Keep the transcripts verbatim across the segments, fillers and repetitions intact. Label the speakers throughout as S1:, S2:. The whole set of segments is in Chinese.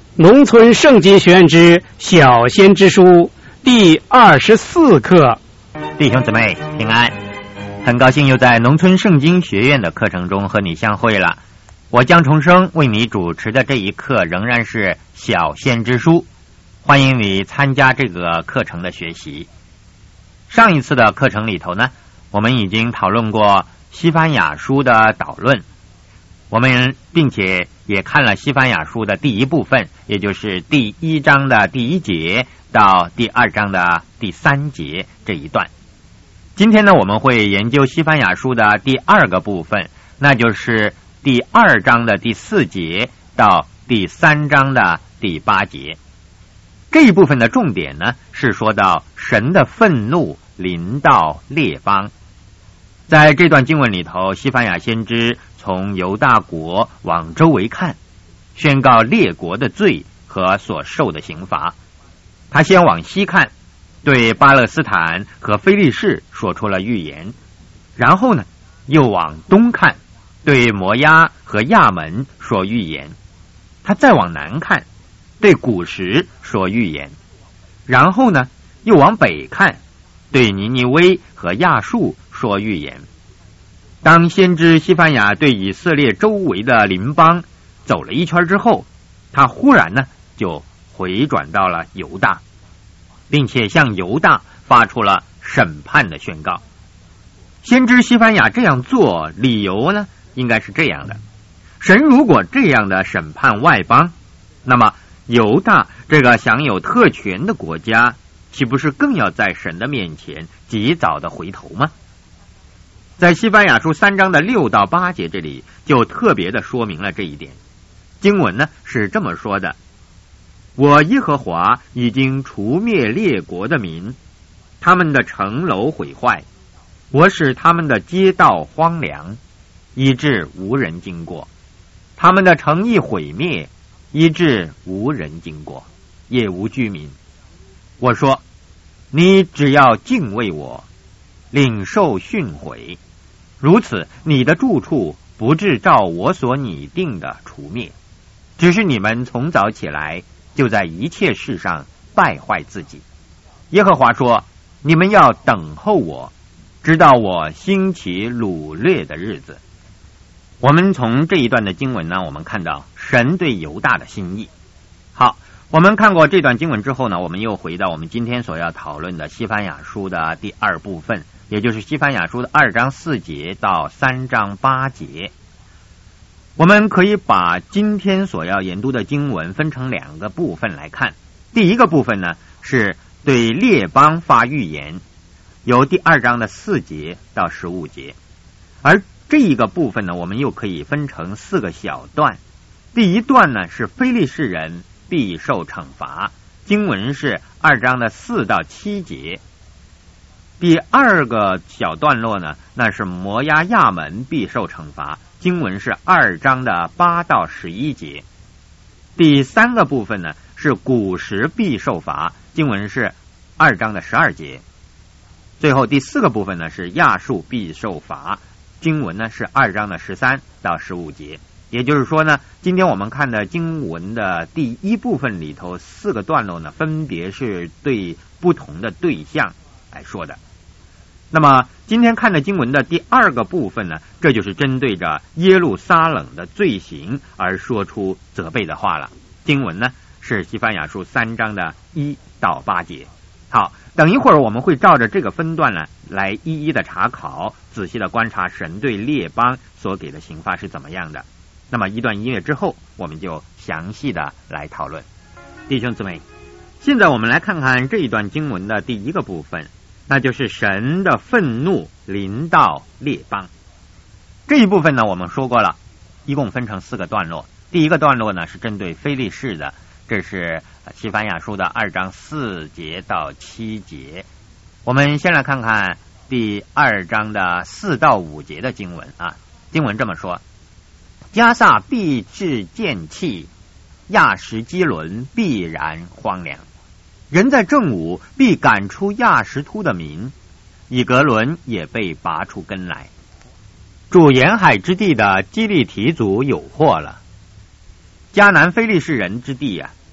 S1: 农村圣经学院之小先知书第二十四课。
S2: 弟兄姊妹平安，很高兴又在农村圣经学院的课程中和你相会了。我江重生为你主持的这一课仍然是小先知书，欢迎你参加这个课程的学习。上一次的课程里头呢，我们已经讨论过西番雅书的导论，我们并且也看了西番雅书的第一部分，也就是第一章的第一节到第二章的第三节这一段。今天呢，我们会研究西番雅书的第二个部分，那就是第二章的第四节到第三章的第八节。这一部分的重点呢，是说到神的愤怒临到列邦。在这段经文里头，西番雅先知从犹大国往周围看，宣告列国的罪和所受的刑罚。他先往西看，对巴勒斯坦和非利士说出了预言，然后呢，又往东看，对摩押和亚门说预言。他再往南看，对古实说预言，然后呢，又往北看，对尼尼微和亚述说预言。当先知西番雅对以色列周围的邻邦走了一圈之后，他忽然呢就回转到了犹大，并且向犹大发出了审判的宣告。先知西番雅这样做，理由呢应该是这样的：神如果这样的审判外邦，那么犹大这个享有特权的国家，岂不是更要在神的面前及早的回头吗？在西番雅书三章的六到八节这里就特别的说明了这一点。经文呢是这么说的：我耶和华已经除灭列国的民，他们的城楼毁坏，我使他们的街道荒凉，以致无人经过，他们的城邑毁灭，以致无人经过，也无居民。我说，你只要敬畏我，领受训诲，如此你的住处不致照我所拟定的除灭，只是你们从早起来就在一切事上败坏自己。耶和华说，你们要等候我，直到我兴起掳掠的日子。我们从这一段的经文呢，我们看到神对犹大的心意。好，我们看过这段经文之后呢，我们又回到我们今天所要讨论的西番雅书的第二部分，也就是西番雅书的二章四节到三章八节。我们可以把今天所要研读的经文分成两个部分来看。第一个部分呢，是对列邦发预言，由第二章的四节到十五节。而这一个部分呢，我们又可以分成四个小段。第一段呢，是非利士人必受惩罚，经文是二章的四到七节。第二个小段落呢，那是摩押亚门必受惩罚，经文是二章的八到十一节。第三个部分呢，是古实必受罚，经文是二章的十二节。最后第四个部分呢，是亚述必受罚，经文呢是二章的十三到十五节。也就是说呢，今天我们看的经文的第一部分里头四个段落呢，分别是对不同的对象来说的。那么今天看的经文的第二个部分呢，这就是针对着耶路撒冷的罪行而说出责备的话了。经文呢是西番雅书三章的一到八节。好，等一会儿我们会照着这个分段呢来一一的查考，仔细的观察神对列邦所给的刑罚是怎么样的。那么一段音乐之后，我们就详细的来讨论。弟兄姊妹，现在我们来看看这一段经文的第一个部分，那就是神的愤怒临到列邦。这一部分呢，我们说过了，一共分成四个段落。第一个段落呢是针对非利士的，这是西番雅书的二章四节到七节。我们先来看看第二章的四到五节的经文啊。经文这么说：迦萨必致见弃，亚什基伦必然荒凉。人在正午必赶出亚什突的民，以格伦也被拔出根来。住沿海之地的基利提族有祸了，迦南非利士人之地啊，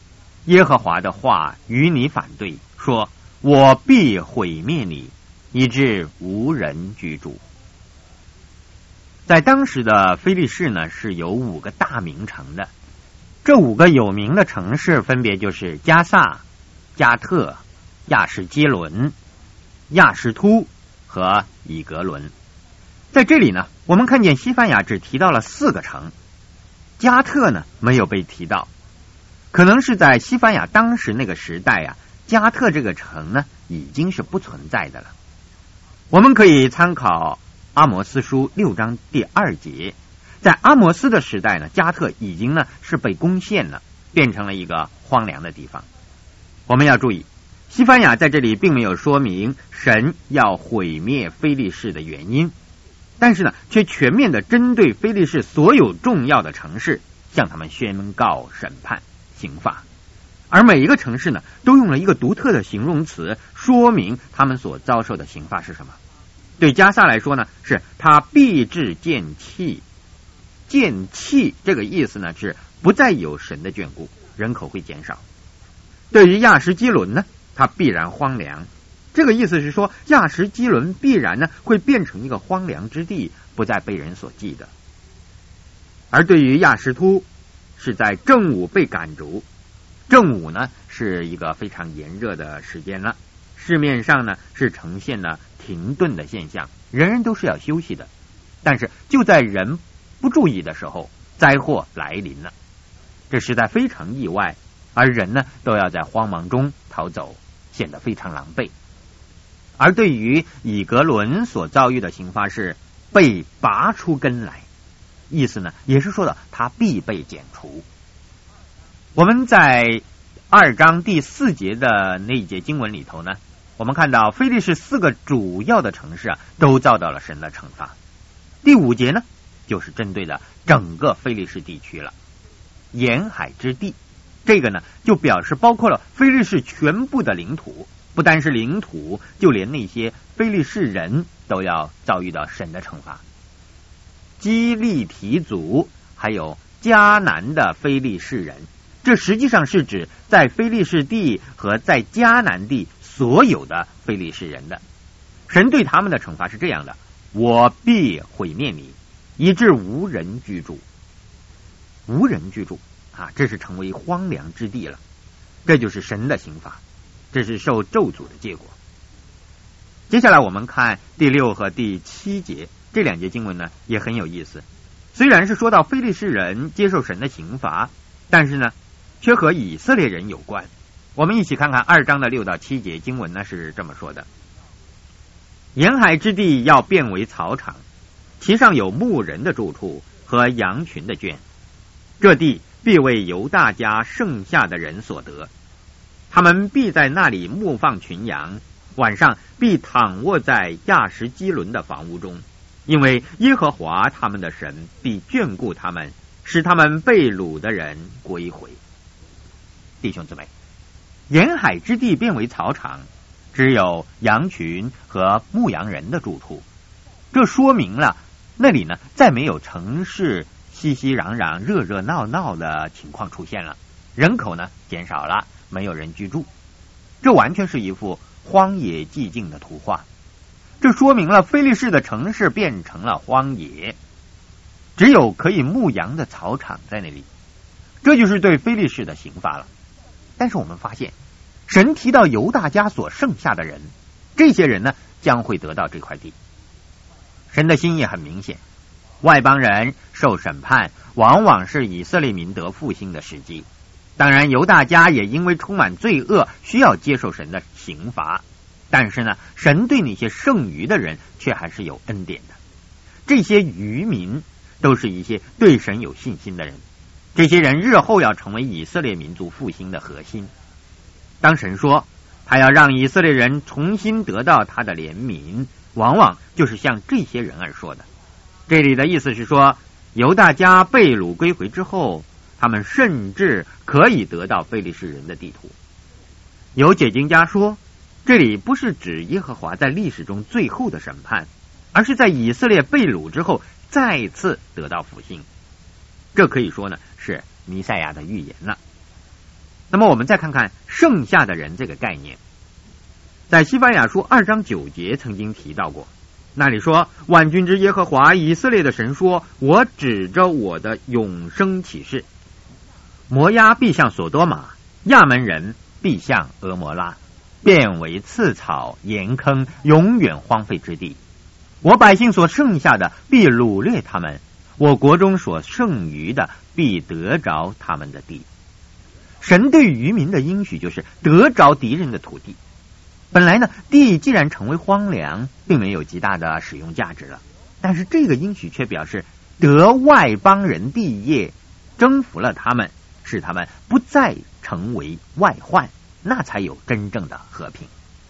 S2: 耶和华的话与你反对，说我必毁灭你，以致无人居住。在当时的非利士呢，是有五个大名城的，这五个有名的城市分别就是加萨、加特、亚什基伦、亚什突和以格伦。在这里呢，我们看见西番雅只提到了四个城，加特呢没有被提到，可能是在西番雅当时那个时代啊，加特这个城呢已经是不存在的了。我们可以参考阿摩斯书六章第二节，在阿摩斯的时代呢，加特已经呢是被攻陷了，变成了一个荒凉的地方。我们要注意，西番雅在这里并没有说明神要毁灭非利士的原因，但是呢，却全面的针对非利士所有重要的城市，向他们宣告审判刑罚。而每一个城市呢，都用了一个独特的形容词，说明他们所遭受的刑罚是什么。对加萨来说呢，是他必致见弃。见弃这个意思呢，是不再有神的眷顾，人口会减少。对于亚什基伦呢，他必然荒凉。这个意思是说，亚什基伦必然呢会变成一个荒凉之地，不再被人所记得。而对于亚什突，是在正午被赶逐。正午呢是一个非常炎热的时间了，市面上呢是呈现了停顿的现象，人人都是要休息的。但是就在人不注意的时候，灾祸来临了，这实在非常意外，而人呢都要在慌忙中逃走，显得非常狼狈。而对于以格伦所遭遇的刑罚是被拔出根来，意思呢也是说的他必被剪除。我们在二章第四节的那一节经文里头呢，我们看到非利士四个主要的城市啊，都遭到了神的惩罚。第五节呢，就是针对的整个非利士地区了。沿海之地，这个呢就表示包括了非利士全部的领土，不单是领土，就连那些非利士人都要遭遇到神的惩罚。基利提族还有迦南的非利士人，这实际上是指在非利士地和在迦南地所有的非利士人的。神对他们的惩罚是这样的：我必毁灭你，以致无人居住。无人居住啊，这是成为荒凉之地了，这就是神的刑罚，这是受咒诅的结果。接下来我们看第六和第七节，这两节经文呢也很有意思。虽然是说到非利士人接受神的刑罚，但是呢却和以色列人有关。我们一起看看二章的六到七节经文呢是这么说的：沿海之地要变为草场，其上有牧人的住处和羊群的圈，这地必为犹大家剩下的人所得，他们必在那里牧放群羊，晚上必躺卧在亚什基伦的房屋中，因为耶和华他们的神必眷顾他们，使他们被掳的人归回。弟兄姊妹，沿海之地变为草场，只有羊群和牧羊人的住处，这说明了那里呢再没有城市熙熙攘攘热热闹闹的情况出现了，人口呢减少了，没有人居住，这完全是一幅荒野寂静的图画。这说明了非利士的城市变成了荒野，只有可以牧羊的草场在那里，这就是对非利士的刑罚了。但是我们发现神提到犹大家所剩下的人，这些人呢将会得到这块地。神的心意很明显，外邦人受审判往往是以色列民得复兴的时机，当然犹大家也因为充满罪恶需要接受神的刑罚，但是呢神对那些剩余的人却还是有恩典的。这些余民都是一些对神有信心的人，这些人日后要成为以色列民族复兴的核心。当神说他要让以色列人重新得到他的怜悯，往往就是向这些人而说的。这里的意思是说，犹大家被掳归回之后，他们甚至可以得到非利士人的地图。有解经家说，这里不是指耶和华在历史中最后的审判，而是在以色列被掳之后再次得到复兴。这可以说呢是弥赛亚的预言了。 那么我们再看看剩下的人这个概念，在西番雅书二章九节曾经提到过，那里说，万军之耶和华以色列的神说，我指着我的永生启示，摩押必向所多玛，亚门人必向俄摩拉，变为刺草盐坑，永远荒废之地。我百姓所剩下的必掳掠他们，我国中所剩余的必得着他们的地。神对渔民的应许就是得着敌人的土地。本来呢，地既然成为荒凉，并没有极大的使用价值了，但是这个应许却表示得外邦人地业，征服了他们，使他们不再成为外患，那才有真正的和平。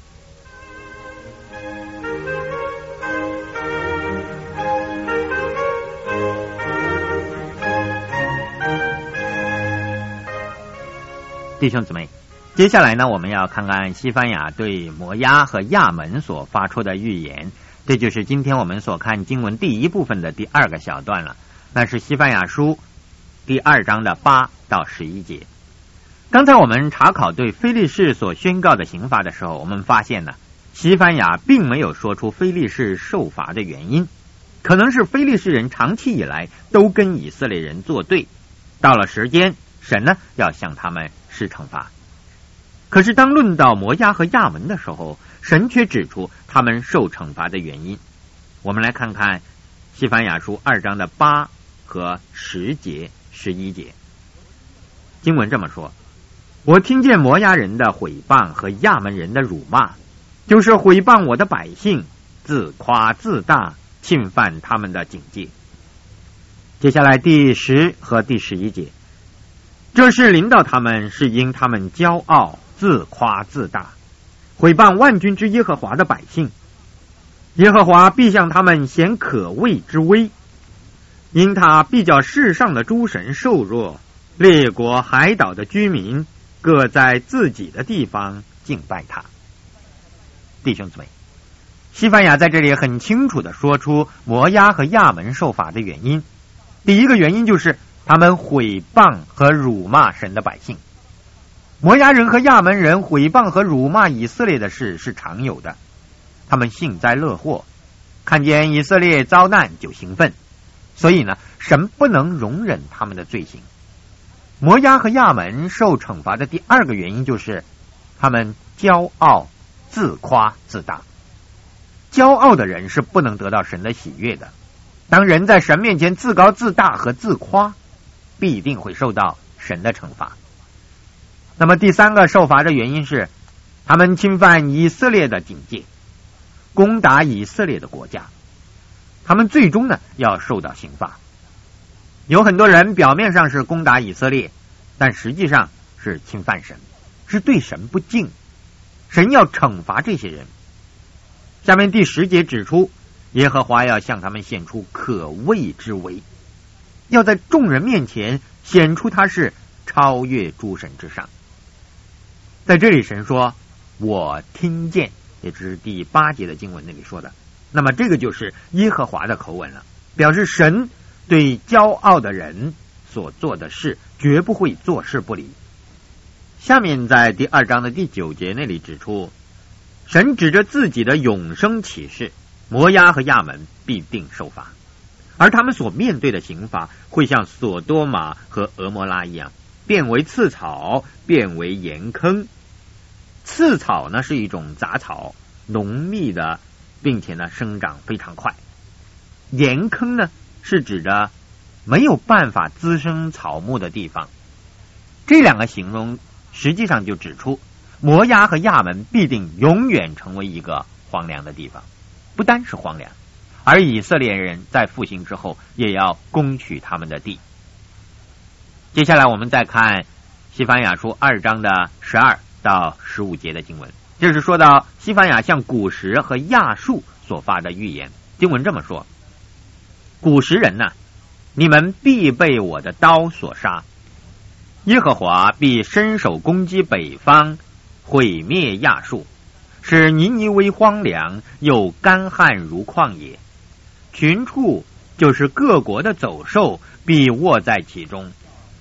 S2: 弟兄姊妹，接下来呢，我们要看看西番雅对摩押和亚门所发出的预言，这就是今天我们所看经文第一部分的第二个小段了，那是西番雅书第二章的八到十一节。刚才我们查考对非利士所宣告的刑罚的时候，我们发现呢，西番雅并没有说出非利士受罚的原因，可能是非利士人长期以来都跟以色列人作对，到了时间，神呢要向他们施惩罚。可是当论到摩押和亚门的时候，神却指出他们受惩罚的原因。我们来看看西番雅书二章的八和十节、十一节。经文这么说，我听见摩押人的毁谤和亚门人的辱骂，就是毁谤我的百姓，自夸自大，侵犯他们的警戒。接下来第十和第十一节，这事临到他们，是因他们骄傲，自夸自大，毁谤万军之耶和华的百姓。耶和华必向他们显可畏之威，因他必叫世上的诸神瘦弱，列国海岛的居民各在自己的地方敬拜他。弟兄姊妹，西番雅在这里很清楚地说出摩押和亚门受罚的原因。第一个原因就是他们毁谤和辱骂神的百姓。摩押人和亚门人毁谤和辱骂以色列的事是常有的，他们幸灾乐祸，看见以色列遭难就兴奋，所以呢，神不能容忍他们的罪行。摩押和亚门受惩罚的第二个原因就是他们骄傲，自夸自大。骄傲的人是不能得到神的喜悦的，当人在神面前自高自大和自夸，必定会受到神的惩罚。那么第三个受罚的原因是他们侵犯以色列的警戒，攻打以色列的国家，他们最终呢要受到刑罚。有很多人表面上是攻打以色列，但实际上是侵犯神，是对神不敬，神要惩罚这些人。下面第十节指出，耶和华要向他们显出可畏之威，要在众人面前显出他是超越诸神之上。在这里神说我听见，也就是第八节的经文那里说的，那么这个就是耶和华的口吻了，表示神对骄傲的人所做的事绝不会坐视不理。下面在第二章的第九节那里指出，神指着自己的永生启示，摩押和亚门必定受罚，而他们所面对的刑罚会像索多玛和俄摩拉一样，变为刺草，变为盐坑。刺草呢是一种杂草，浓密的，并且呢生长非常快。盐坑呢是指的没有办法滋生草木的地方。这两个形容实际上就指出摩押和亚门必定永远成为一个荒凉的地方，不单是荒凉，而以色列人在复兴之后也要攻取他们的地。接下来我们再看西番雅书二章的十二到十五节的经文，这是说到西番雅向古时和亚述所发的预言。经文这么说，古时人呐、啊，你们必被我的刀所杀，耶和华必伸手攻击北方，毁灭亚述，使尼尼微荒凉，又干旱如旷野，群畜就是各国的走兽必卧在其中，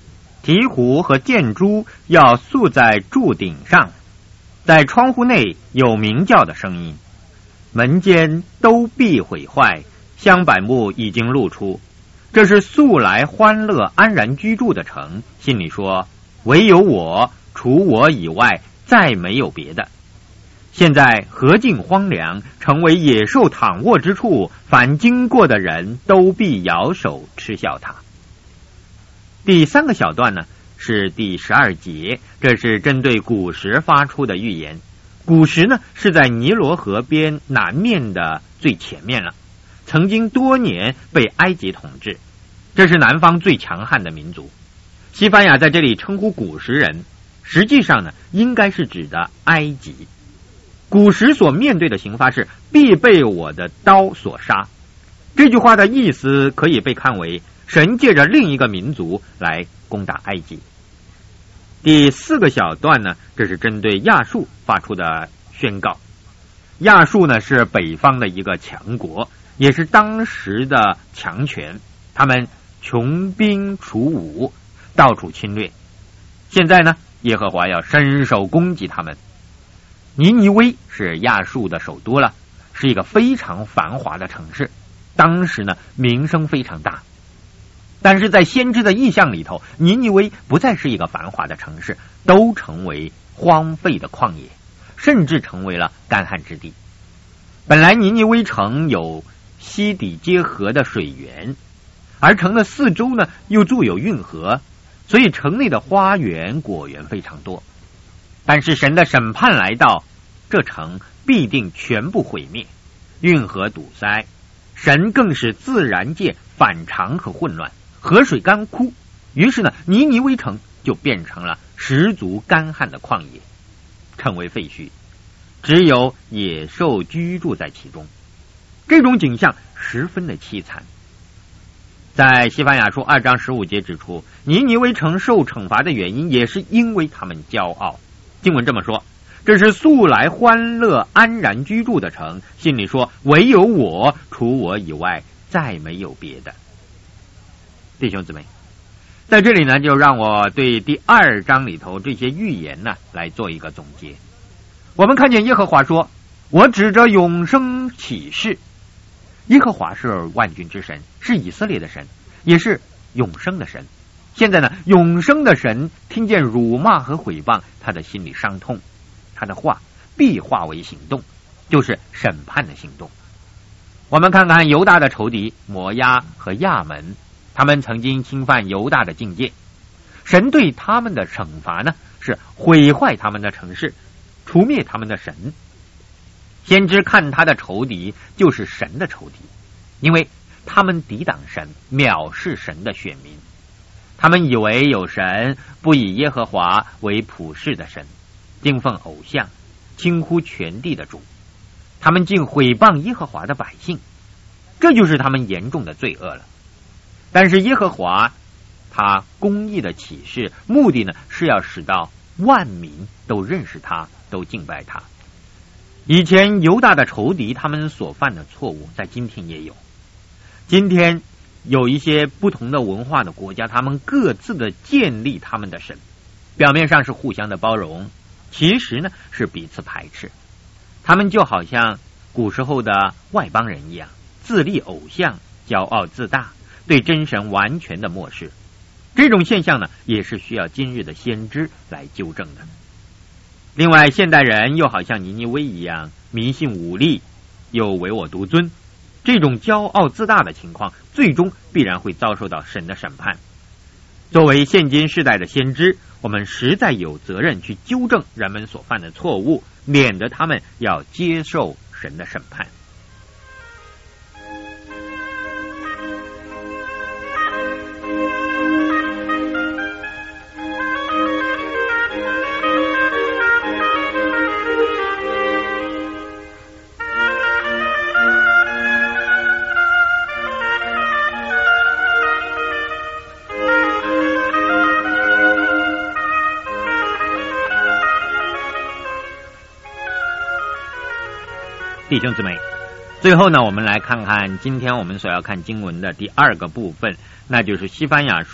S2: 鹈鹕和箭猪要宿在柱顶上，在窗户内有鸣叫的声音，门间都必毁坏，香柏木已经露出，这是素来欢乐安然居住的城，心里说唯有我，除我以外再没有别的。现在何尽荒凉，成为野兽躺卧之处，凡经过的人都必摇手嗤笑他。第三个小段呢是第十二节，这是针对古时发出的预言。古时呢是在尼罗河边南面的最前面了，曾经多年被埃及统治，这是南方最强悍的民族。西班牙在这里称呼古时人，实际上呢应该是指的埃及。古时所面对的刑罚是必被我的刀所杀，这句话的意思可以被看为神借着另一个民族来攻打埃及。第四个小段呢，这是针对亚述发出的宣告。亚述呢是北方的一个强国，也是当时的强权，他们穷兵黩武，到处侵略。现在呢，耶和华要伸手攻击他们。尼尼微是亚述的首都了，是一个非常繁华的城市，当时呢名声非常大。但是在先知的意象里头，尼尼微不再是一个繁华的城市，都成为荒废的旷野，甚至成为了干旱之地。本来尼尼微城有西底结河的水源，而城的四周呢又筑有运河，所以城内的花园果园非常多。但是神的审判来到，这城必定全部毁灭，运河堵塞，神更使自然界反常和混乱，河水干枯，于是呢尼尼微城就变成了十足干旱的旷野，成为废墟，只有野兽居住在其中。这种景象十分的凄惨。在西番雅书二章十五节指出，尼尼微城受惩罚的原因也是因为他们骄傲。经文这么说，这是素来欢乐安然居住的城，心里说唯有我，除我以外再没有别的。弟兄姊妹，在这里呢，就让我对第二章里头这些预言呢来做一个总结。我们看见耶和华说，我指着永生起誓。耶和华是万军之神，是以色列的神，也是永生的神。现在呢，永生的神听见辱骂和毁谤，他的心里伤痛，他的话必化为行动，就是审判的行动。我们看看犹大的仇敌摩押和亚门，他们曾经侵犯犹大的境界，神对他们的惩罚呢是毁坏他们的城市，除灭他们的神。先知看他的仇敌就是神的仇敌，因为他们抵挡神，藐视神的选民。他们以为有神，不以耶和华为普世的神，敬奉偶像，轻忽全地的主。他们竟毁谤耶和华的百姓，这就是他们严重的罪恶了。但是耶和华他公义的启示，目的呢是要使到万民都认识他，都敬拜他。以前犹大的仇敌他们所犯的错误，在今天也有。今天有一些不同的文化的国家，他们各自的建立他们的神，表面上是互相的包容，其实呢是彼此排斥。他们就好像古时候的外邦人一样，自立偶像，骄傲自大，对真神完全的漠视。这种现象呢也是需要今日的先知来纠正的。另外，现代人又好像尼尼微一样，迷信武力，又唯我独尊，这种骄傲自大的情况，最终必然会遭受到神的审判。作为现今世代的先知，我们实在有责任去纠正人们所犯的错误，免得他们要接受神的审判。弟兄姊妹，最后呢，我们来看看今天我们所要看经文的第二个部分，那就是西番雅书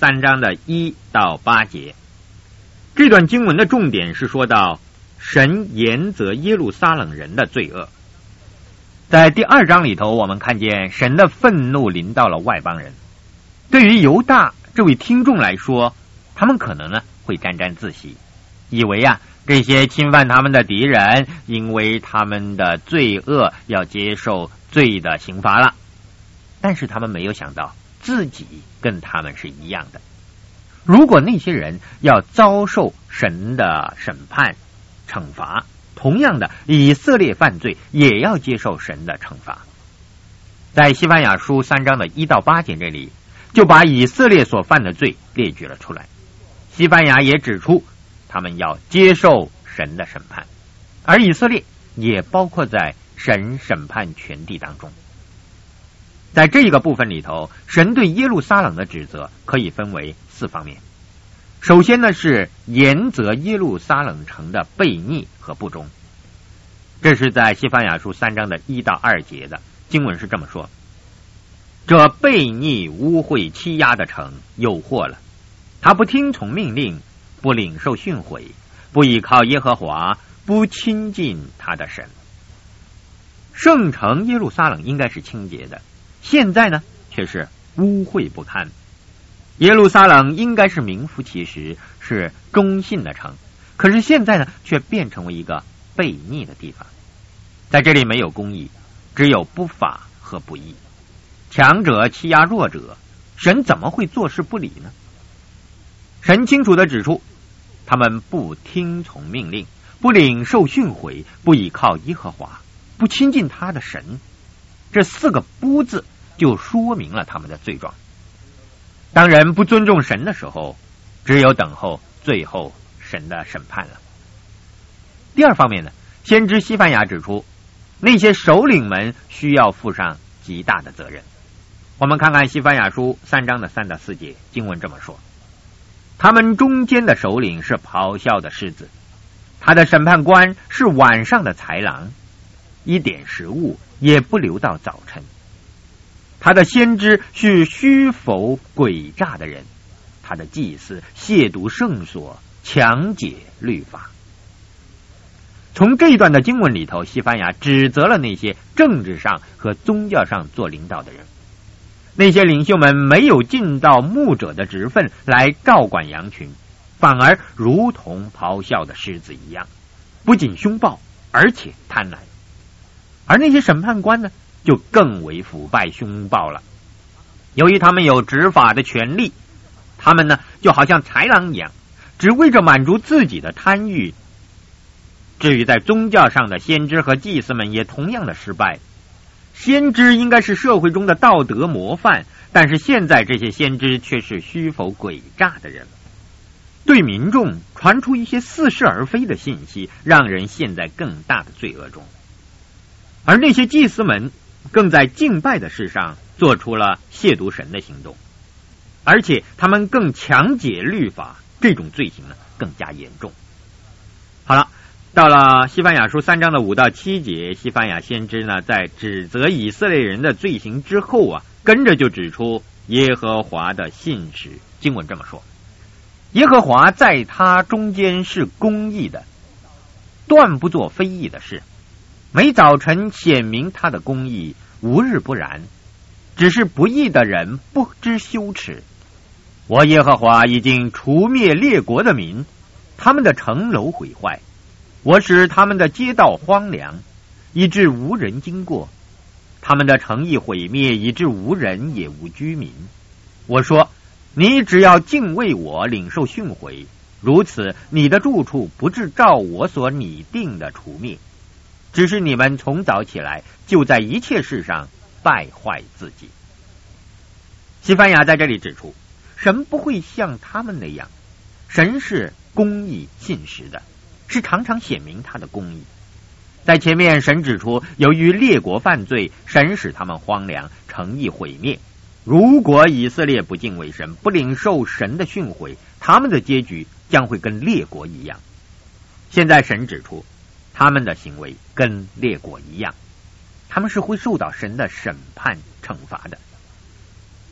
S2: 三章的一到八节。这段经文的重点是说到神严责耶路撒冷人的罪恶。在第二章里头，我们看见神的愤怒临到了外邦人。对于犹大这位听众来说，他们可能呢会沾沾自喜，以为啊这些侵犯他们的敌人因为他们的罪恶要接受罪的刑罚了。但是他们没有想到自己跟他们是一样的。如果那些人要遭受神的审判惩罚，同样的以色列犯罪也要接受神的惩罚。在西番雅书三章的一到八节这里，就把以色列所犯的罪列举了出来。西番雅也指出他们要接受神的审判，而以色列也包括在神审判全地当中。在这个部分里头，神对耶路撒冷的指责可以分为四方面。首先呢，是严责耶路撒冷城的悖逆和不忠。这是在西番雅书三章的一到二节的经文是这么说：这悖逆污秽欺压的城有祸了，他不听从命令，不领受训诲，不依靠耶和华，不亲近他的神。圣城耶路撒冷应该是清洁的，现在呢却是污秽不堪。耶路撒冷应该是名副其实是忠信的城，可是现在呢却变成为一个悖逆的地方。在这里没有公义，只有不法和不义，强者欺压弱者，神怎么会坐视不理呢？神清楚地指出，他们不听从命令，不领受训诲，不依靠耶和华，不亲近他的神。这四个不字就说明了他们的罪状。当人不尊重神的时候，只有等候最后神的审判了。第二方面呢，先知西番雅指出，那些首领们需要负上极大的责任。我们看看西番雅书三章的三到四节，经文这么说：他们中间的首领是咆哮的狮子，他的审判官是晚上的豺狼，一点食物也不留到早晨。他的先知是虚浮诡诈的人，他的祭司亵渎圣所，强解律法。从这一段的经文里头，西番雅指责了那些政治上和宗教上做领导的人。那些领袖们没有尽到牧者的职分来照管羊群，反而如同咆哮的狮子一样，不仅凶暴，而且贪婪。而那些审判官呢，就更为腐败凶暴了。由于他们有执法的权利，他们呢就好像豺狼一样，只为着满足自己的贪欲。至于在宗教上的先知和祭司们也同样的失败。先知应该是社会中的道德模范，但是现在这些先知却是虚浮诡诈的人，对民众传出一些似是而非的信息，让人陷在更大的罪恶中。而那些祭司们更在敬拜的事上做出了亵渎神的行动，而且他们更强解律法，这种罪行呢更加严重。好了，到了西番雅书三章的五到七节，西番雅先知呢在指责以色列人的罪行之后啊，跟着就指出耶和华的信实。经文这么说：耶和华在他中间是公义的，断不做非义的事，每早晨显明他的公义，无日不然。只是不义的人不知羞耻。我耶和华已经除灭列国的民，他们的城楼毁坏，我使他们的街道荒凉，以致无人经过，他们的城邑毁灭，以致无人也无居民。我说，你只要敬畏我，领受训诲，如此你的住处不致照我所拟定的除灭。只是你们从早起来，就在一切事上败坏自己。西番雅在这里指出，神不会像他们那样，神是公义信实的，是常常显明他的公义。在前面神指出，由于列国犯罪，神使他们荒凉，城邑毁灭。如果以色列不敬畏神，不领受神的训诲，他们的结局将会跟列国一样。现在神指出，他们的行为跟列国一样，他们是会受到神的审判惩罚的。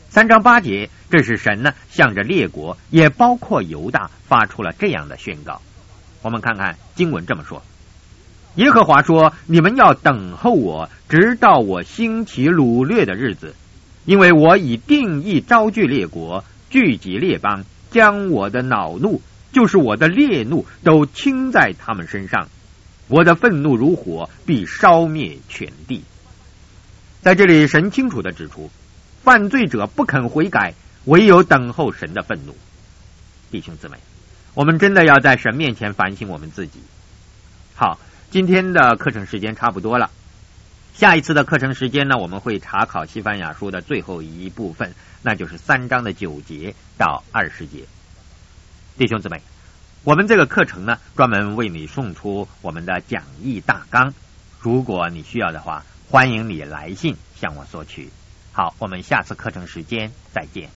S2: 三章八节，这是神呢向着列国，也包括犹大，发出了这样的宣告。我们看看经文这么说：耶和华说，你们要等候我，直到我兴起掳掠的日子，因为我已定义招聚列国，聚集列邦，将我的恼怒，就是我的烈怒，都倾在他们身上。我的愤怒如火，必烧灭全地。在这里，神清楚地指出，犯罪者不肯悔改，唯有等候神的愤怒。弟兄姊妹，我们真的要在神面前反省我们自己。好，今天的课程时间差不多了，下一次的课程时间呢，我们会查考西番雅书的最后一部分，那就是三章的九节到二十节。弟兄姊妹，我们这个课程呢，专门为你送出我们的讲义大纲，如果你需要的话，欢迎你来信向我索取。好，我们下次课程时间再见。